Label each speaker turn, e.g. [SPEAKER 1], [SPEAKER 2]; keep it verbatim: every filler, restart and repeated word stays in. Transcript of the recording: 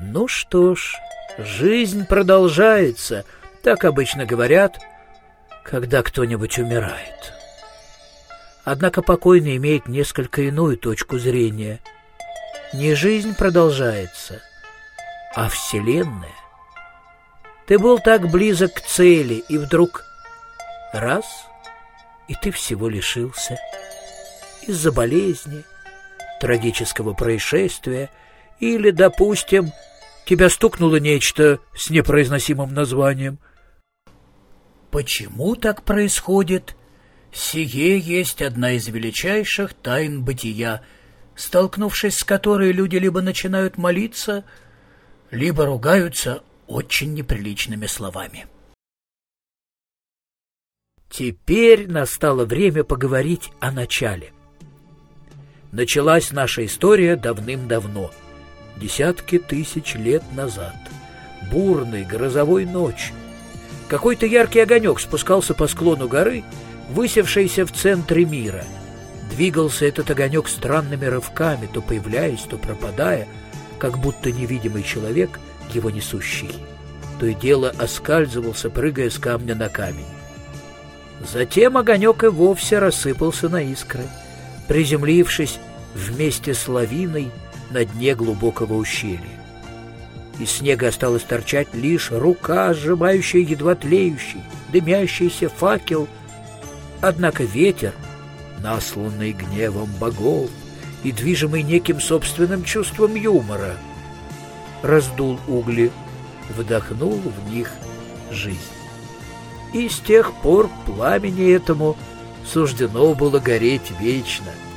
[SPEAKER 1] Ну что ж, жизнь продолжается, так обычно говорят, когда кто-нибудь умирает. Однако покойный имеет несколько иную точку зрения. Не жизнь продолжается, а Вселенная. Ты был так близок к цели, и вдруг раз, и ты всего лишился. Из-за болезни, трагического происшествия или, допустим, тебя стукнуло нечто с непроизносимым названием. Почему так происходит? Сие есть одна из величайших тайн бытия, столкнувшись с которой люди либо начинают молиться, либо ругаются очень неприличными словами. Теперь настало время поговорить о начале. Началась наша история давным-давно, десятки тысяч лет назад, бурной грозовой ночью. Какой-то яркий огонек спускался по склону горы, высевшейся в центре мира. Двигался этот огонек странными рывками, то появляясь, то пропадая, как будто невидимый человек, его несущий. То и дело оскальзывался, прыгая с камня на камень. Затем огонек и вовсе рассыпался на искры, приземлившись вместе с лавиной на дне глубокого ущелья. Из снега осталась торчать лишь рука, сжимающая едва тлеющий, дымящийся факел. Однако ветер, насланный гневом богов и движимый неким собственным чувством юмора, раздул угли, вдохнул в них жизнь. И с тех пор пламени этому суждено было гореть вечно.